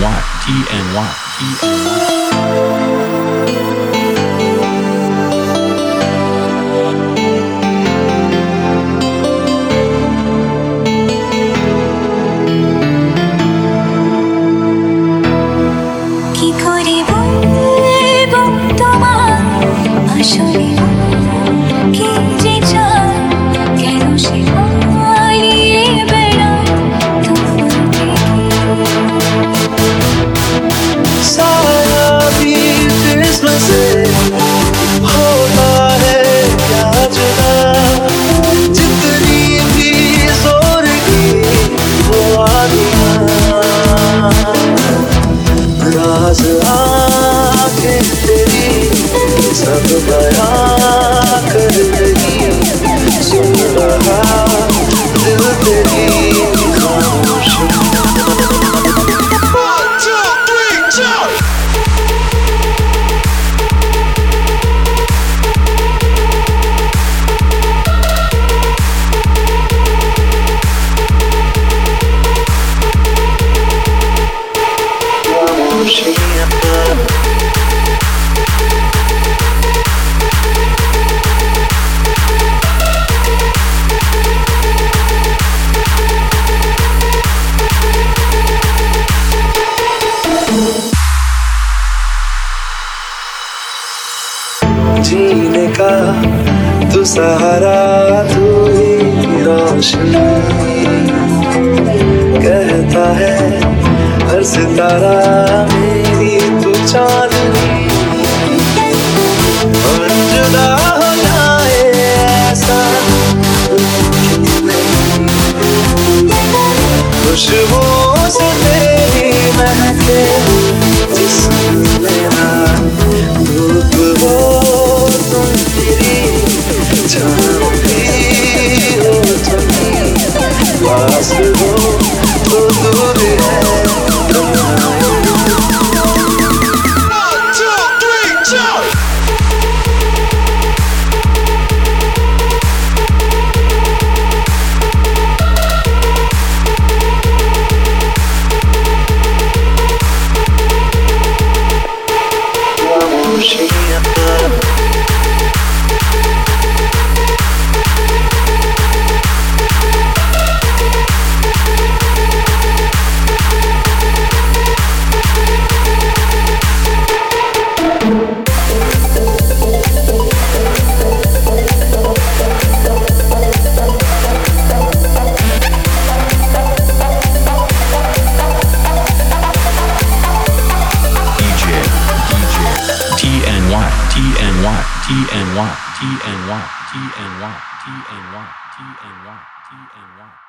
जीने का तू सहारा, तू ही रोशनी, कहता है हर सितारा मेरी तू चांदनी। और जुदा हो जाए ऐसा नहीं, खुशबू से तेरी महके जिस्म मेरा, धूप हो तुम मेरी, छाँव भी हो तुम, पास हो तो दूर है TNY.